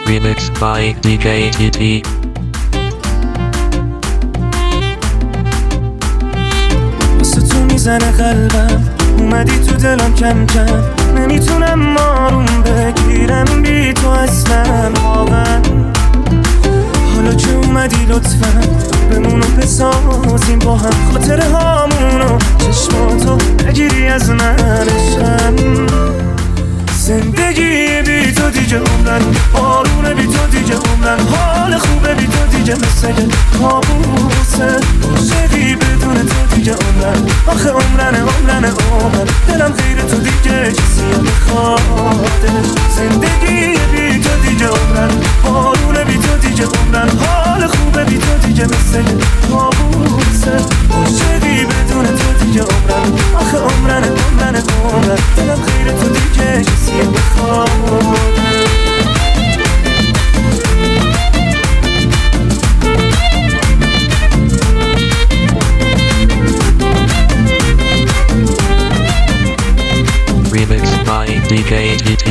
Remixed by DJ TT. واسه تو میزنه قلبم، اومدی تو دلم کم کم، نمیتونم آروم بگیرم بی تو اصلا واقعا. حالا که اومدی لطفا بمونو بسازیم با هم خاطره هامونو، چشماتو نگیری از من عشقم. زندگی بی تو دیگه عمرن، بارونه بی تو دیگه عمرن، حال خوبه بی تو دیگه مثل کابوسه. عاشقی بدون تو دیگه عمرن، آخه عمرن دلم غیر تو دیگه کسی نمیخواده. زندگی بی تو دیگه عمرن، بارونه بی تو دیگه عمرن، حال خوبه بی تو دیگه مثل کابوسه. عاشقی بدون تو دیگه عمرن، آخه عمرن دلم غیر تو دیگه کسی نمیخواده. Remixed by DJ TT.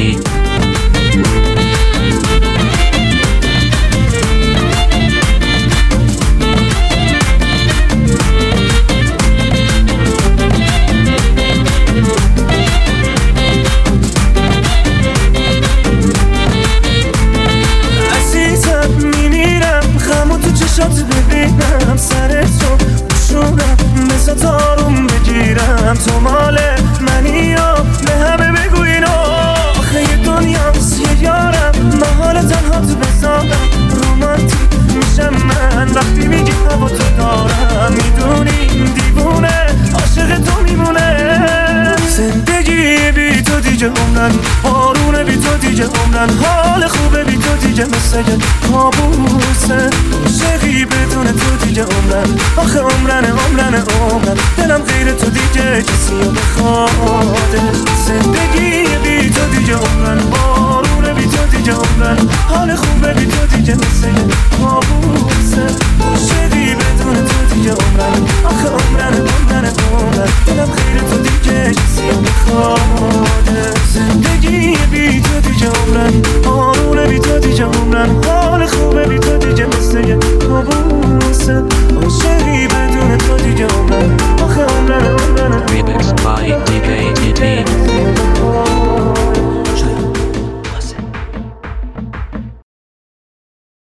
عزیزم میمیرم، غمو تو چشات ببینم، سر تو بشونم مثل تاروم بگیرم. تو مال منی و به همه بگو اینو، آخه یه دنیاست یه یارم، من حال تنهات بذارم. رومانتیک میشم من وقتی میگی هوا تو دارم، میدونی دیوونه عاشق تو میمونه. زندگی بی تو دیگه عمرن، بارونه بی تو دیگه عمرن، حال خوبه بی تو دیگه مثل کابوسه. عاشقی بدون تو دیگه عمرن، آخه عمرن دلم غیر تو دیگه کسی نمیخواده. زندگی بی تو دیگه عمرن، بارونه بی تو دیگه عمرن، حال خوبه بی تو دیگه مثل کابوسه.